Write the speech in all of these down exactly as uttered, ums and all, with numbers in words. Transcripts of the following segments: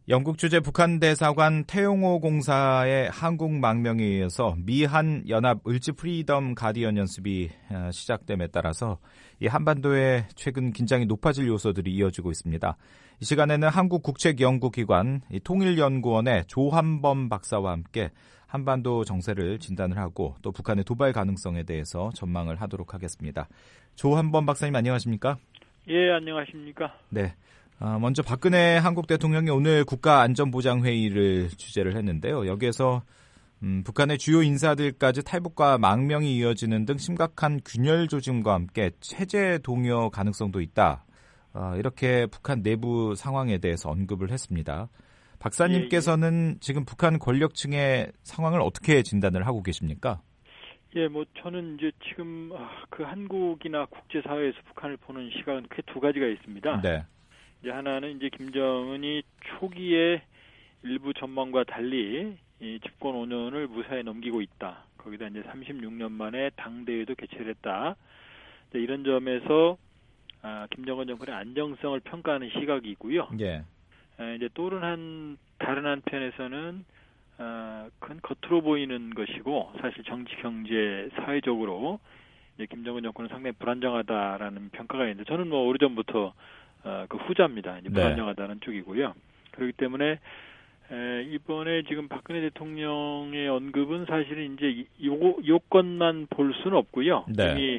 영국 주재 북한 대사관 태용호 공사의 한국 망명에 의해서 미한 연합 을지 프리덤 가디언 연습이 시작됨에 따라서 이 한반도에 최근 긴장이 높아질 요소들이 이어지고 있습니다. 이 시간에는 한국국책연구기관 통일연구원의 조한범 박사와 함께 한반도 정세를 진단을 하고 또 북한의 도발 가능성에 대해서 전망을 하도록 하겠습니다. 조한범 박사님 안녕하십니까? 예, 안녕하십니까? 네. 먼저 박근혜 한국 대통령이 오늘 국가안전보장회의를 주재를 했는데요. 여기에서 음, 북한의 주요 인사들까지 탈북과 망명이 이어지는 등 심각한 균열 조짐과 함께 체제 동요 가능성도 있다. 어, 이렇게 북한 내부 상황에 대해서 언급을 했습니다. 박사님께서는 예, 예. 지금 북한 권력층의 상황을 어떻게 진단을 하고 계십니까? 예, 뭐 저는 이제 지금 그 한국이나 국제사회에서 북한을 보는 시각은 크게 두 가지가 있습니다. 네. 이제 하나는 이제 김정은이 초기에 일부 전망과 달리 이 집권 오 년을 무사히 넘기고 있다. 거기다 이제 삼십육 년 만에 당대회도 개최를 했다. 이런 점에서 아, 김정은 정권의 안정성을 평가하는 시각이고요. 예. 아, 이제 또는 한 다른 한편에서는 아, 큰 겉으로 보이는 것이고 사실 정치, 경제, 사회적으로 이제 김정은 정권은 상당히 불안정하다라는 평가가 있는데 저는 뭐 오래전부터 어, 그 후자입니다. 이제 불안정하다는 네. 쪽이고요. 그렇기 때문에 에, 이번에 지금 박근혜 대통령의 언급은 사실은 이제 요, 요건만 볼 수는 없고요. 네. 이미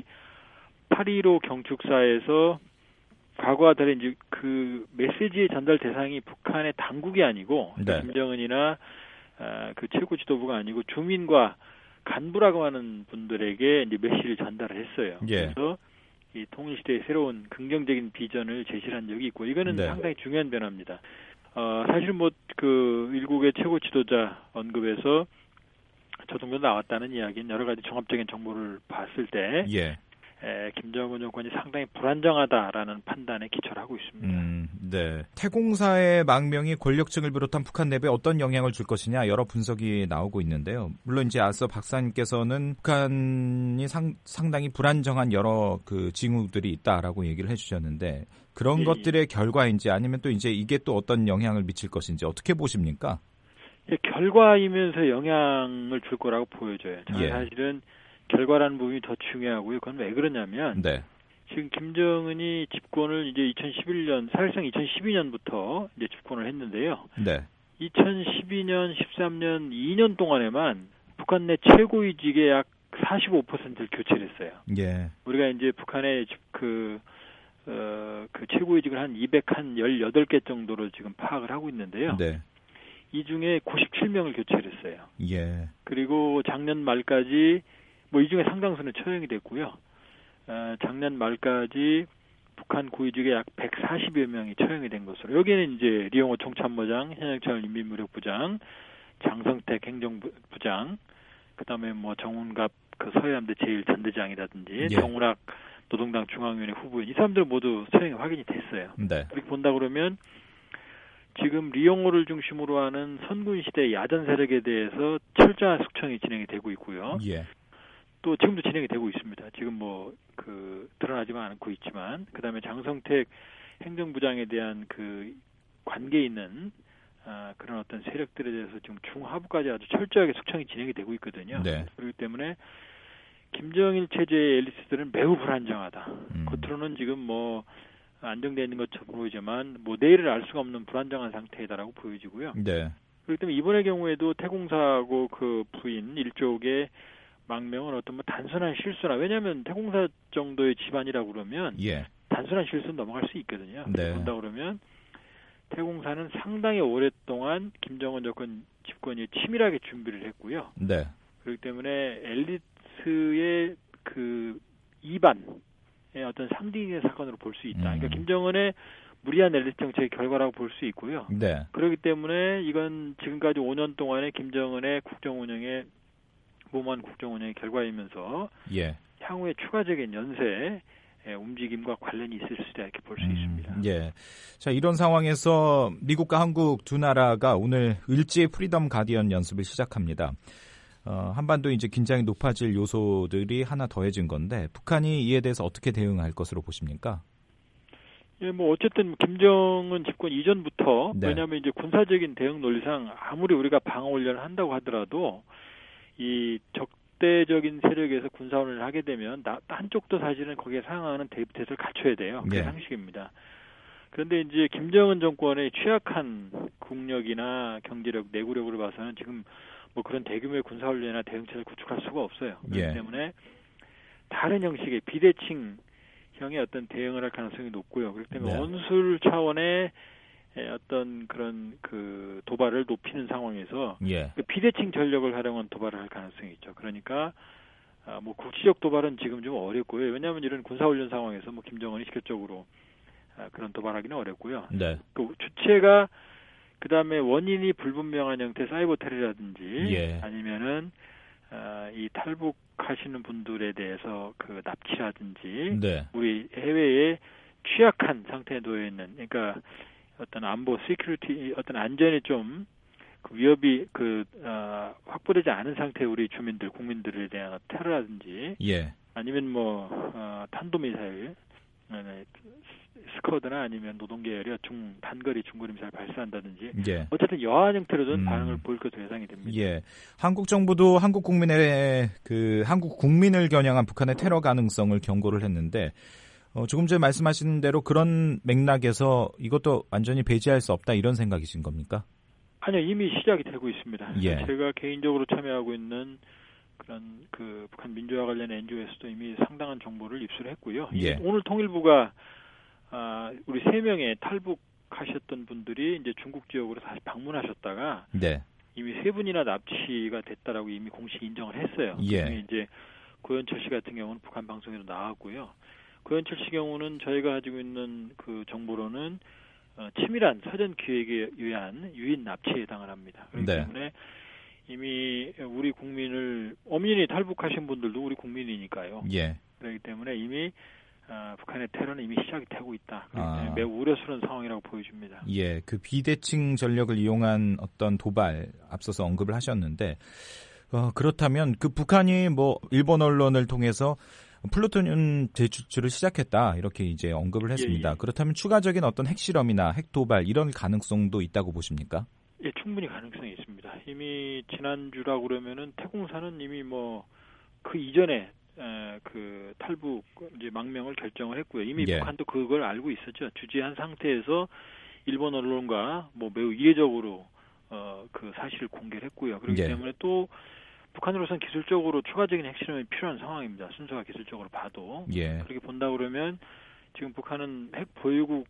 팔 일오 경축사에서 과거와 달리 이제 그 메시지의 전달 대상이 북한의 당국이 아니고 네. 김정은이나 아, 그 최고 지도부가 아니고 주민과 간부라고 하는 분들에게 이제 메시지를 전달을 했어요. 예. 그래서 이 통일시대의 새로운 긍정적인 비전을 제시를 한 적이 있고 이거는 네. 상당히 중요한 변화입니다. 어, 사실 뭐 그 일국의 최고 지도자 언급에서 저 정도 나왔다는 이야기는 여러 가지 종합적인 정보를 봤을 때 예. 에, 김정은 정권이 상당히 불안정하다라는 판단에 기초를 하고 있습니다. 음, 네. 태공사의 망명이 권력층을 비롯한 북한 내부에 어떤 영향을 줄 것이냐 여러 분석이 나오고 있는데요. 물론 이제 앞서 박사님께서는 북한이 상, 상당히 불안정한 여러 그 징후들이 있다라고 얘기를 해주셨는데 그런 예, 것들의 예. 결과인지 아니면 또 이제 이게 또 어떤 영향을 미칠 것인지 어떻게 보십니까? 예, 결과이면서 영향을 줄 거라고 보여져요. 저는 예. 사실은 결과라는 부분이 더 중요하고요. 그건 왜 그러냐면 네. 지금 김정은이 집권을 이제 이천십일 년 사실상 이천십이 년부터 이제 집권을 했는데요. 네. 이천십이 년, 십삼 년 이 년 동안에만 북한 내 최고위직의 약 사십오 퍼센트를 교체를 했어요. 예. 우리가 이제 북한의 그, 어, 그 최고위직을 한 이백십팔 개 정도로 지금 파악을 하고 있는데요. 네. 이 중에 구십칠 명을 교체를 했어요. 예. 그리고 작년 말까지 뭐 이 중에 상당수는 처형이 됐고요. 어, 작년 말까지 북한 고위직의 약 백사십여 명이 처형이 된 것으로 여기는 이제 리용호 총참모장, 현역철 인민무력부장, 장성택 행정부장, 그다음에 뭐 정운갑 그 서해함대 제일 전대장이라든지 예. 정운학 노동당 중앙위원회 후보인 이 사람들 모두 처형이 확인이 됐어요. 네. 그렇게 본다 그러면 지금 리용호를 중심으로 하는 선군 시대 야전 세력에 대해서 철저한 숙청이 진행이 되고 있고요. 예. 또 지금도 진행이 되고 있습니다. 지금 뭐 그 드러나지만 않고 있지만 그다음에 장성택 행정부장에 대한 그 관계 있는 아, 그런 어떤 세력들에 대해서 지금 중하부까지 아주 철저하게 숙청이 진행이 되고 있거든요. 네. 그렇기 때문에 김정일 체제의 엘리트들은 매우 불안정하다. 음. 겉으로는 지금 뭐 안정되어 있는 것처럼 보이지만 뭐 내일을 알 수가 없는 불안정한 상태이다라고 보여지고요. 네. 그렇기 때문에 이번의 경우에도 태공사하고 그 부인 일족의 망명은 어떤 뭐 단순한 실수나 왜냐하면 태공사 정도의 집안이라고 그러면 예. 단순한 실수는 넘어갈 수 있거든요. 네. 본다 그러면 태공사는 상당히 오랫동안 김정은 정권 집권이 치밀하게 준비를 했고요. 네. 그렇기 때문에 엘리트의 그 이반의 어떤 상징의 사건으로 볼 수 있다. 음. 그러니까 김정은의 무리한 엘리트 정책의 결과라고 볼 수 있고요. 네. 그렇기 때문에 이건 지금까지 오 년 동안의 김정은의 국정 운영의 무모한 국정 운영의 결과이면서 예. 향후에 추가적인 연쇄 움직임과 관련이 있을 수도 이렇게 볼 수 음, 있습니다. 예. 자, 이런 상황에서 미국과 한국 두 나라가 오늘 을지 프리덤 가디언 연습을 시작합니다. 어, 한반도 이제 긴장이 높아질 요소들이 하나 더해진 건데 북한이 이에 대해서 어떻게 대응할 것으로 보십니까? 예, 뭐 어쨌든 김정은 집권 이전부터 네. 왜냐하면 이제 군사적인 대응 논리상 아무리 우리가 방어 훈련을 한다고 하더라도 이 적대적인 세력에서 군사 훈련을 하게 되면 나, 한쪽도 사실은 거기에 상응하는 대비태세를 갖춰야 돼요. 그게 네. 상식입니다. 그런데 이제 김정은 정권의 취약한 국력이나 경제력, 내구력으로 봐서는 지금 뭐 그런 대규모의 군사 훈련이나 대응체를 구축할 수가 없어요. 그렇기 예. 때문에 다른 형식의 비대칭 형의 어떤 대응을 할 가능성이 높고요. 그렇기 때문에 네. 원술 차원의 어떤 그런 그 도발을 높이는 상황에서 예. 그 비대칭 전력을 활용한 도발을 할 가능성이 있죠. 그러니까 아, 뭐 국지적 도발은 지금 좀 어렵고요. 왜냐하면 이런 군사훈련 상황에서 뭐 김정은이 직접적으로 아, 그런 도발하기는 어렵고요. 네. 그 주체가 그 다음에 원인이 불분명한 형태 사이버 테러라든지 예. 아니면은 어, 이 탈북하시는 분들에 대해서 그 납치라든지 네. 우리 해외에 취약한 상태에 놓여 있는 그러니까 어떤 안보 시큐리티 어떤 안전이 좀 그 위협이 그 어, 확보되지 않은 상태의 우리 주민들 국민들에 대한 테러라든지 예. 아니면 뭐 어, 탄도미사일 스쿼드나 아니면 노동계열의 중 단거리 중거리 미사일 발사한다든지 예. 어쨌든 여한 형태로든 음. 반응을 보일 것도 예상이 됩니다. 예. 한국 정부도 한국 국민의 그 한국 국민을 겨냥한 북한의 테러 가능성을 경고를 했는데 어, 조금 전에 말씀하신 대로 그런 맥락에서 이것도 완전히 배제할 수 없다 이런 생각이신 겁니까? 아니요, 이미 시작이 되고 있습니다. 예. 제가 개인적으로 참여하고 있는 그런 그 북한 민주화 관련 엔지오에서도 이미 상당한 정보를 입수를 했고요. 예. 오늘 통일부가 아, 우리 세 명의 탈북하셨던 분들이 이제 중국 지역으로 다시 방문하셨다가 네. 이미 세 분이나 납치가 됐다라고 이미 공식 인정을 했어요. 예. 그중에 이제 고현철 씨 같은 경우는 북한 방송에도 나왔고요. 고현철 씨 경우는 저희가 가지고 있는 그 정보로는 어, 치밀한 사전 기획에 의한 유인 납치에 해당을 합니다. 그렇기 네. 때문에 이미 우리 국민을 엄연히 탈북하신 분들도 우리 국민이니까요. 예. 그렇기 때문에 이미 어, 북한의 테러는 이미 시작이 되고 있다. 그렇기 때문에 아. 매우 우려스러운 상황이라고 보여집니다. 예, 그 비대칭 전력을 이용한 어떤 도발 앞서서 언급을 하셨는데 어, 그렇다면 그 북한이 뭐 일본 언론을 통해서 플루토늄 재추출을 시작했다 이렇게 이제 언급을 했습니다. 예, 예. 그렇다면 추가적인 어떤 핵실험이나 핵도발 이런 가능성도 있다고 보십니까? 예, 충분히 가능성이 있습니다. 이미 지난주라고 그러면은 태공사는 이미 뭐 그 이전에 에, 그 탈북 이제 망명을 결정을 했고요. 이미 예. 북한도 그걸 알고 있었죠. 주재한 상태에서 일본 언론과 뭐 매우 이례적으로 어, 그 사실을 공개를 했고요. 그렇기 예. 때문에 또 북한으로서는 기술적으로 추가적인 핵실험이 필요한 상황입니다. 순서가 기술적으로 봐도. 예. 그렇게 본다 그러면 지금 북한은 핵 보유국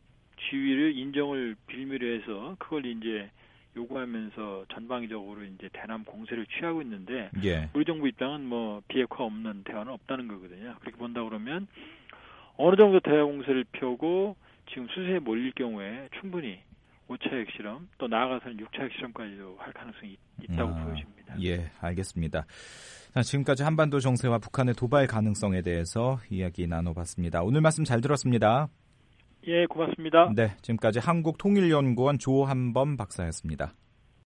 지위를 인정을 빌미로 해서 그걸 이제 요구하면서 전방위적으로 이제 대남 공세를 취하고 있는데 예. 우리 정부 입장은 뭐 비핵화 없는 대화는 없다는 거거든요. 그렇게 본다 그러면 어느 정도 대화 공세를 펴고 지금 수세에 몰릴 경우에 충분히 오 차 핵실험 또 나아가서는 육 차 핵실험까지도 할 가능성이 있다고 아, 보여집니다. 예, 알겠습니다. 자, 지금까지 한반도 정세와 북한의 도발 가능성에 대해서 이야기 나눠봤습니다. 오늘 말씀 잘 들었습니다. 예, 고맙습니다. 네, 지금까지 한국통일연구원 조한범 박사였습니다.